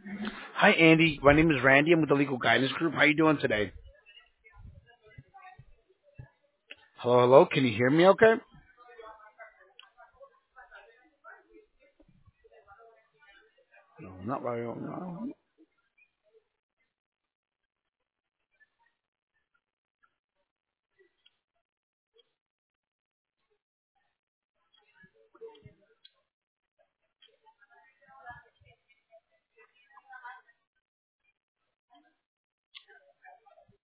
Hi, Andy. My name is Randy. I'm with the Legal Guidance Group. How you doing today? Hello, hello. Can you hear me okay? No, not right. No.